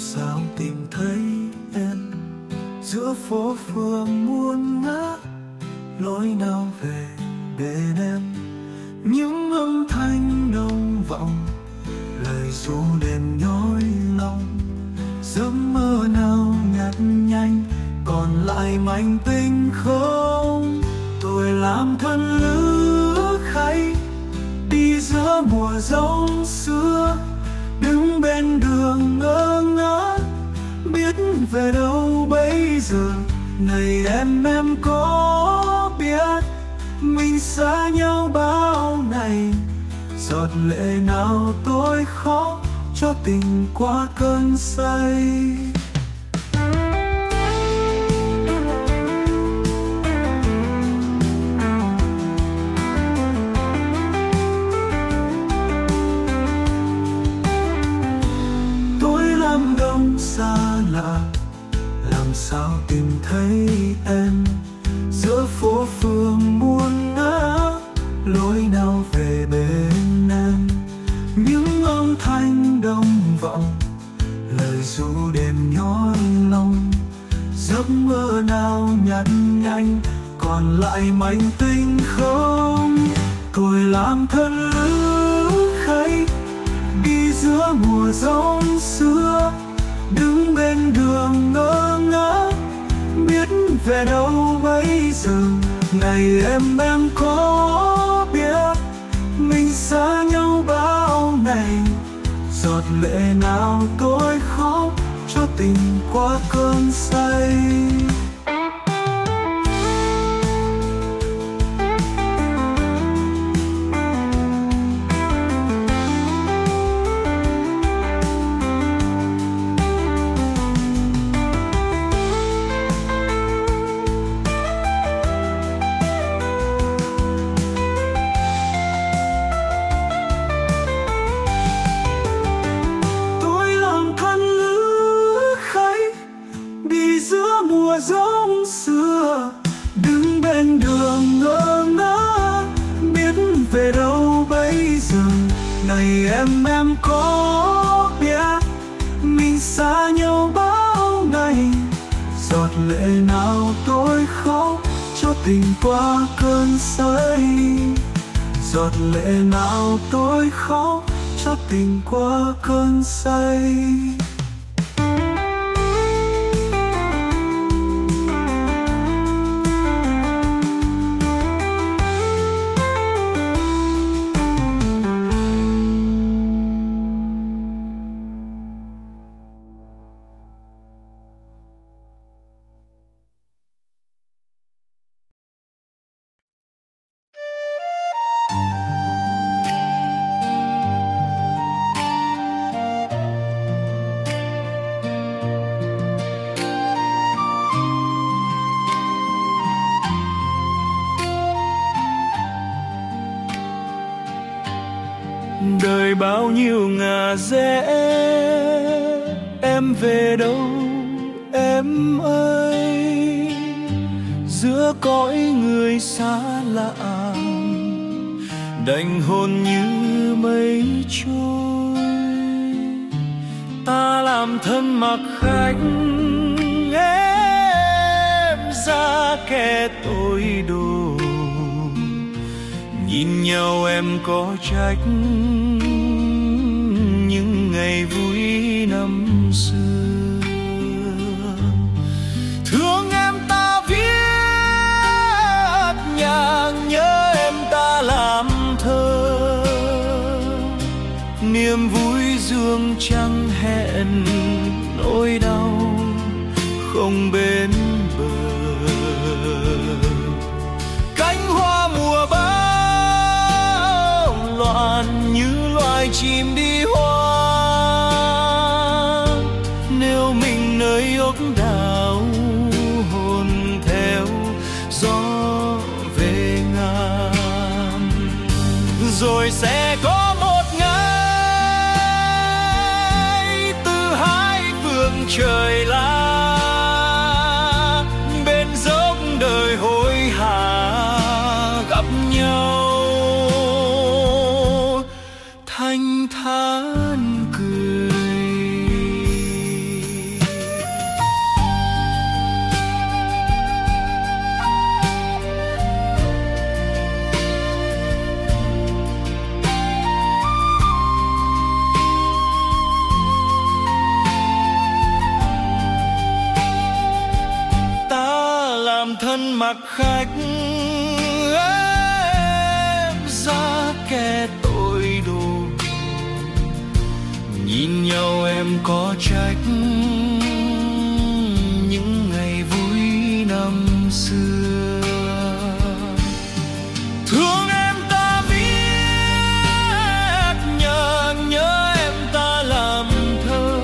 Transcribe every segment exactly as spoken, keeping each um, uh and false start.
sao tìm thấy em giữa phố phường muôn ngã, lối nào về bên em. Những âm thanh nồng vọng, lời ru đêm nhói lòng, giấc mơ nào nhạt nhanh, còn lại mảnh tình không. Tôi làm thân lữ khách đi giữa mùa giông xưa, đứng bên đường ngơ ngác, biết về đâu bây giờ. Này em em có biết mình xa nhau bao ngày, giọt lệ nào tôi khóc cho tình qua cơn say. Tôi làm đông xa lạ, làm sao tìm thấy em giữa phố phường muôn ngã, lối nào về bên em. Những âm thanh đông vọng, lời ru đêm nhói lòng, giấc mơ nào nhạt nhanh, còn lại mảnh tình không. Tôi làm thân lữ khách đi giữa mùa giông xưa, đứng bên đường ngơ ngác, biết về đâu bây giờ. Này em em có biết mình xa nhau bao ngày, giọt lệ nào tôi khóc cho tình qua cơn say. Mùa giông xưa, đứng bên đường ngơ ngác, biết về đâu bây giờ. Này em em có biết mình xa nhau bao ngày, giọt lệ nào tôi khóc cho tình qua cơn say. Giọt lệ nào tôi khóc cho tình qua cơn say. Đời bao nhiêu ngả rẽ, em về đâu em ơi, giữa cõi người xa lạ, đành hồn như mây trôi. Ta làm thân mặc khách, em ra kẻ tội đồ. Nhìn nhau em có trách những ngày vui năm xưa. Thương em ta viết nhạc, nhớ em ta làm thơ. Niềm vui dương trăng hẹn, nỗi đau không bên bờ. Cánh hoa mùa bao loạn như loài chim đi hoa. Nếu mình nơi ốc đảo, hồn theo gió về ngàn, rồi sẽ có một ngày từ hai phương trời lá, bên dốc đời hối hả gặp nhau thanh thản cười. lạc khách, em ra kẻ tội đồ. Nhìn nhau em có trách những ngày vui năm xưa. Thương em ta viết, nhớ nhớ em ta làm thơ.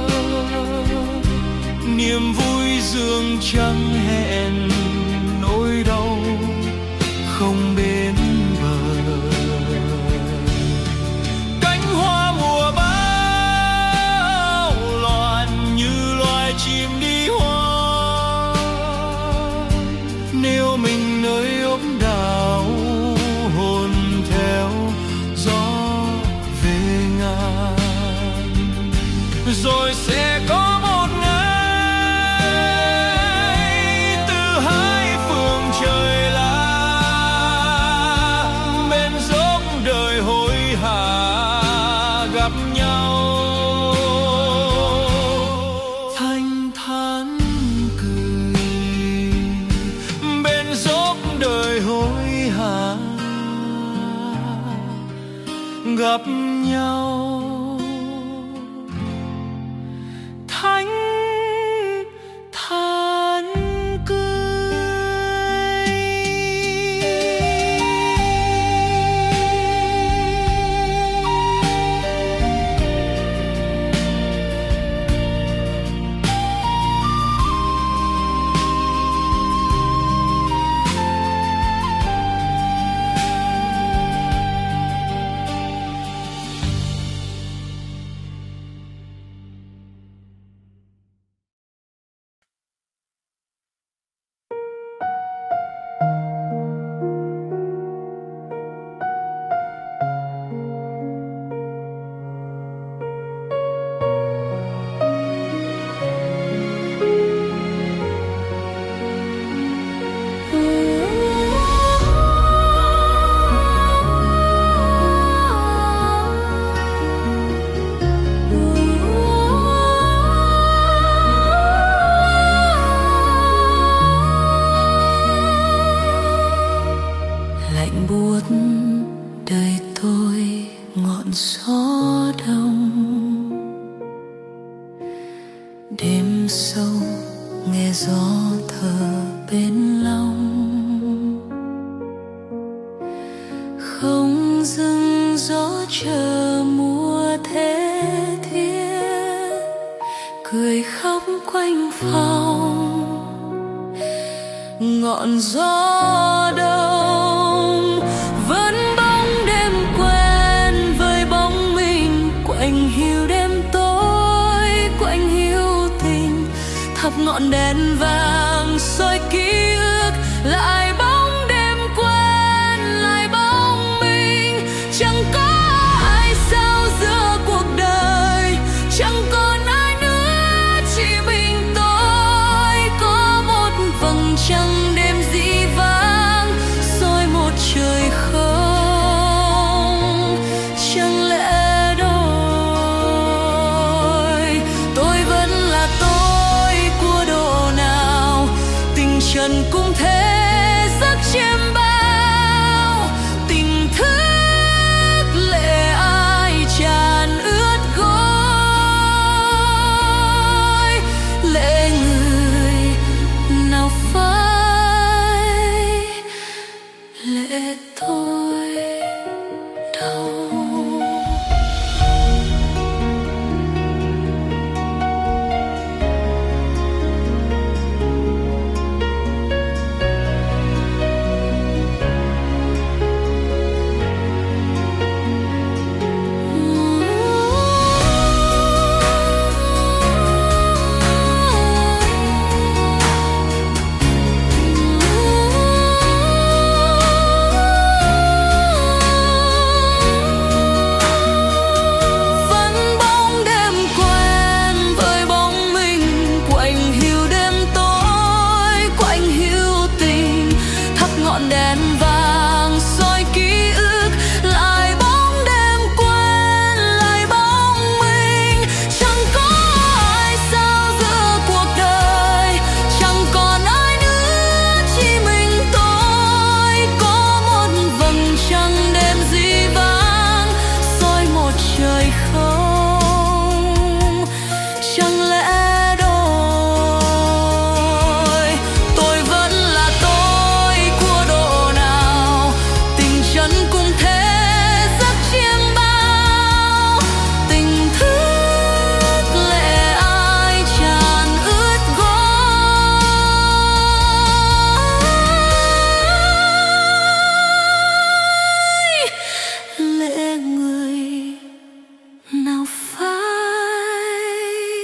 Niềm vui dương trắng hẹn, nỗi đau không bên bờ. Cánh hoa mùa bão loạn như loài chim đi hoa. Nếu mình nơi ốc đảo, hồn theo gió về ngàn, rồi sẽ có một ngày từ hai phương trời lá, bên dốc đời hối hả gặp nhau. Thanh thản cười bên dốc đời hối hả gặp nhau. Thanh thản cười. Lạnh buốt đời tôi ngọn gió đông. Đêm sâu nghe gió thở bên lòng. Không dừng gió chờ mùa thế thiết, cười khóc quanh phòng. Ngọn gió đông vẫn bóng đêm quen với bóng mình, quạnh hiu đêm tối, quạnh hiu tình. Thắp ngọn đèn vàng soi ký ức, lại bóng đêm quen, lại bóng mình. Chẳng có ai sao giữa cuộc đời, chẳng còn ai nữa, chỉ mình tôi. Có một vầng trăng đêm dĩ vãng soi một trời không. Chẳng lẽ đôi tôi vẫn là tôi của độ nào, tình trần cũng thế giấc chiêm bao. Tình thức lệ ai tràn ướt gối, lệ người nào phai, lệ tôi đau. lẽ đôi. Tôi vẫn là tôi của độ nào, tình chân cũng thế rất chiêng bao. Tình thức lệ ai tràn ướt gối. Lệ người nào phai,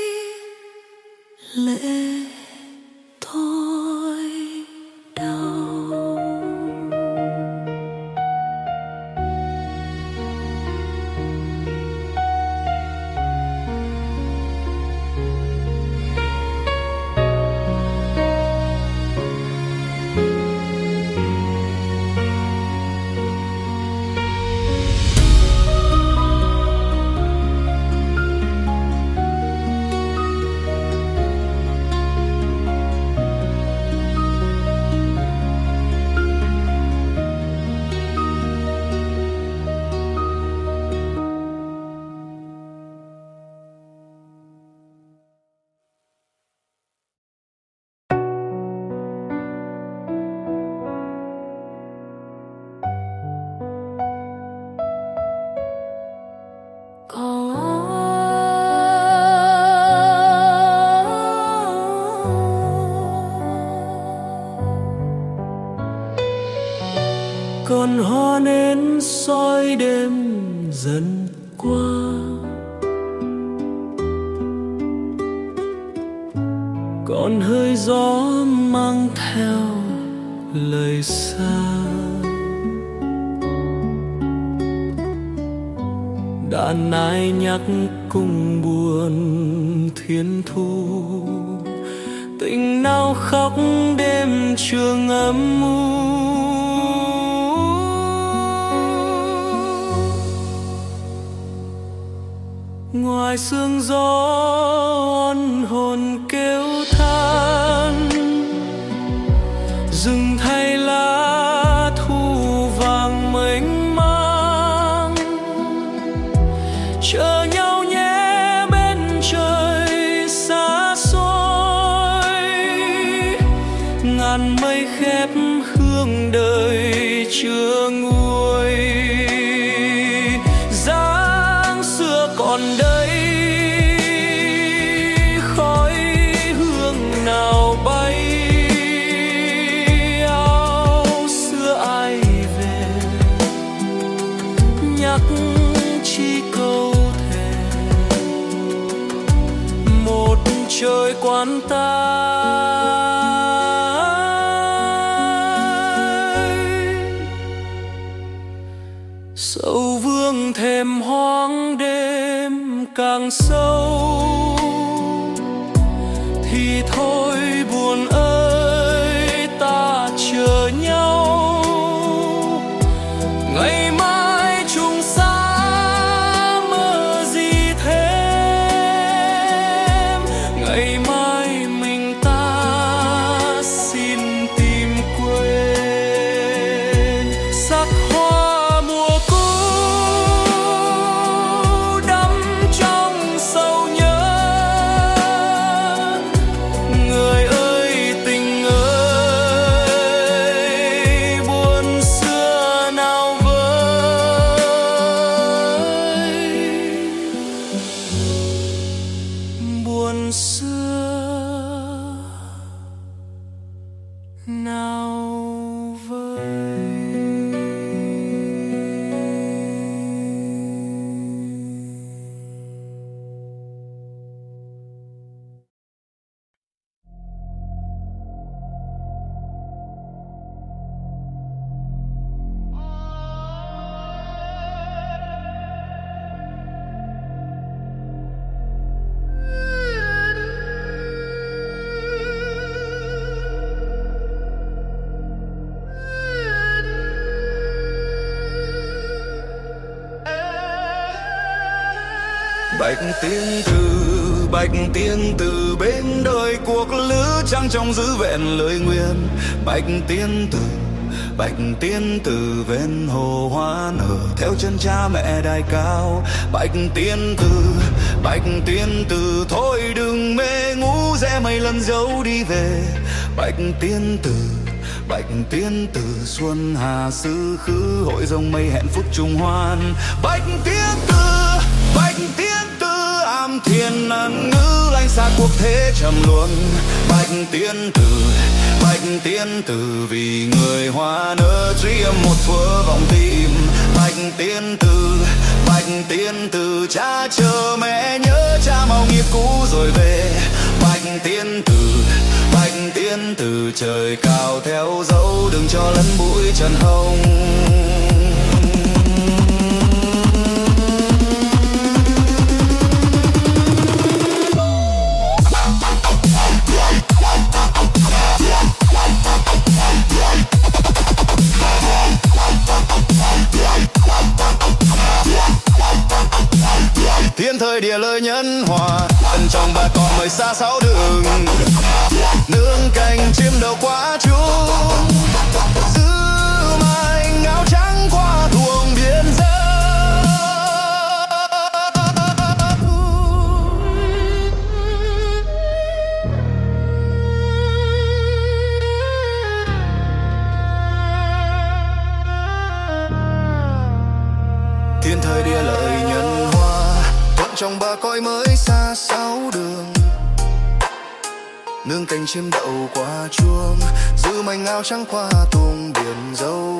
lệ tôi đau. Còn hoa nến soi đêm dần qua, còn hơi gió mang theo lời xa. Đàn ai nhắc cùng buồn thiên thu, tình nào khóc đêm trường âm u. Ngoài sương gió oan hồn kêu than, rừng thay lá thu vàng mênh mang. Chờ nhau nhé bên trời xa xôi, ngàn mây khép hương đời chưa nguôi. Dáng xưa còn đây, khói hương nào bay. Áo xưa ai về, nhắc chi câu thề. Một trời quan tài, sầu vương thềm hoang đêm càng sâu. Thì thôi buồn ơi, ta chờ nhau. Ngày mai chung xa mơ gì thêm. Ngày mai mình ta xin tìm quên. Sắc hoa mùa cũ đắm trong sầu nhớ. Người ơi tình ơi, buồn xưa nào vơi. Buồn xưa nào vơi. Bạch tiên từ, bạch tiên từ bên đời cuộc lữ trang trong giữ vẹn lời nguyền. Bạch tiên từ, bạch tiên từ ven hồ hoa nở theo chân cha mẹ đài cao. Bạch tiên từ, bạch tiên tử thôi đừng mê ngủ, rẽ mây lần dấu đi về. Bạch tiên tử, bạch tiên tử, xuân hà xứ khứ, hội dòng mây hẹn phút trùng hoan. Bạch tiên tử, bạch tiên tử, ám thiên ẩn ngữ, lánh xa cuộc thế trầm luân. Bạch tiên tử, bạch tiên tử, vì người hoa nở tri âm một thuở vòng tim. Bạch tiên tử, bạch tiên tử, cha chờ mẹ nhớ cha mau nghiệp cũ rồi về. Bạch tiên tử, bạch tiên tử, trời cao theo dấu đừng cho lấn bụi trần hồng. Thiên thời địa lợi nhân hòa, ân trong ba con mời xa sáu đường. Nương cành chim đầu quá chuông, giữ mảnh áo trắng qua thuồng biên giới. Thiên thời địa lợi nhân hòa, trong ba cõi mới xa sáu đường. Nương cành chim đậu qua chuông, giữ mảnh áo trắng qua tuồng biển dâu.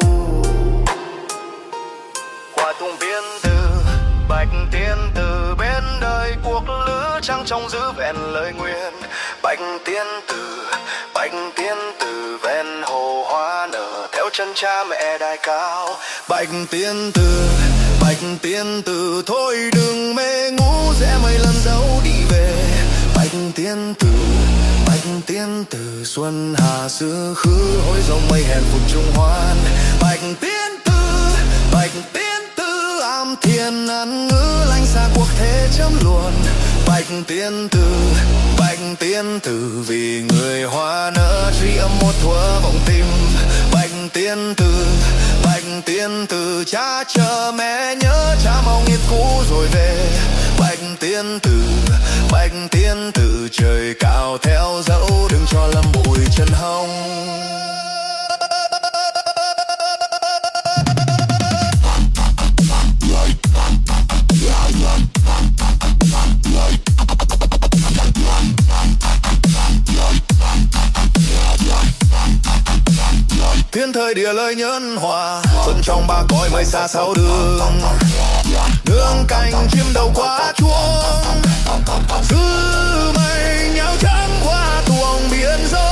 Qua tuồng biên từ bạch tiên tử, bên đời cuộc lữ trăng trong giữ vẹn lời nguyện. Bạch tiên tử, bạch tiên tử, ven hồ hoa nở theo chân cha mẹ đài cao. Bạch tiên tử, bạch tiên tử, thôi đừng mê ngủ, rẽ mây lần dấu đi về. Bạch tiên tử, bạch tiên tử, xuân hà xứ khứ, hội dòng mây hẹn phút trùng hoan. Bạch tiên tử, bạch tiên tử, ám thiên ẩn ngữ, lánh xa cuộc thế chấm luồn. Bạch tiên tử, bạch tiên tử, vì người hoa nở tri âm một thuở vòng tim. Bạch tiên tử, bạch tiên tử, cha chờ mẹ nhớ cha mau nghiệp cũ rồi về. Bạch tiên tử, bạch tiên tử, trời cao theo dấu đừng cho lâm bụi chân hồng. Thiên thời địa lợi nhân hòa, xuân trong ba cõi mây xa sáu đường. Nương cành chim đầu qua chuông, giữ mây áo trắng qua tuồng biển dâu.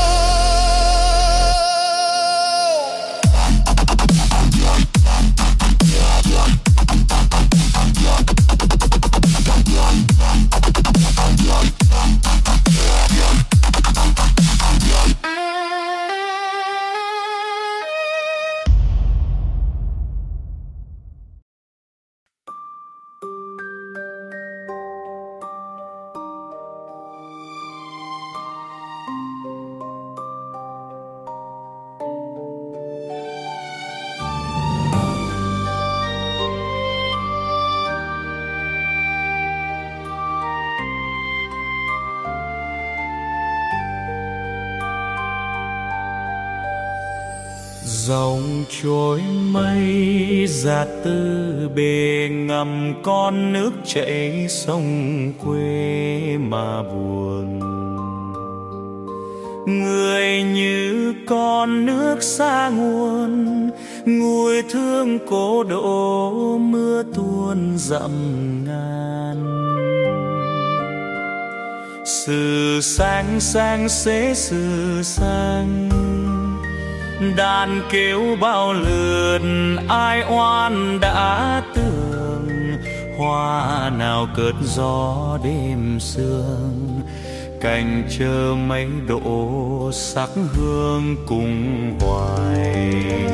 Dòng trôi mây giạt từ bề ngầm, con nước chảy sông quê mà buồn. Người như con nước xa nguồn, nguôi thương cố đổ mưa tuôn dặm ngàn. Sự sang sang xế sự sang, đàn kêu bao lượt ai oan đã tưởng. Hoa nào cơn gió đêm sương, cành chờ mấy độ sắc hương cùng hoài.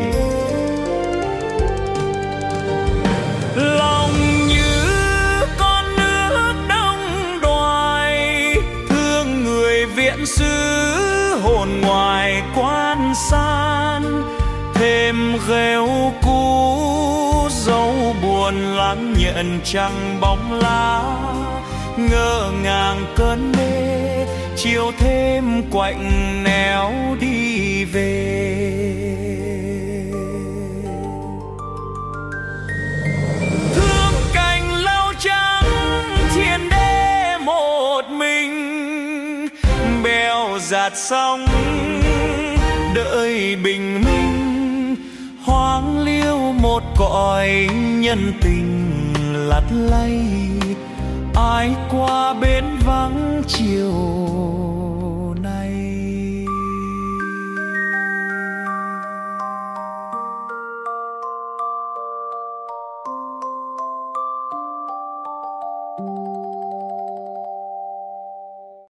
Lòng như con nước đông đoài, thương người viện xứ hồn ngoài quan san. Thêm gheo cũ dấu buồn lắng nhận trăng bóng lá, ngỡ ngàng cơn mê, chiều thêm quạnh nẻo đi về. Thương cành lau trắng thiên đế một mình, bèo dạt sóng đợi bình minh, hoang liêu một cõi nhân tình lắt lay, ai qua bến vắng chiều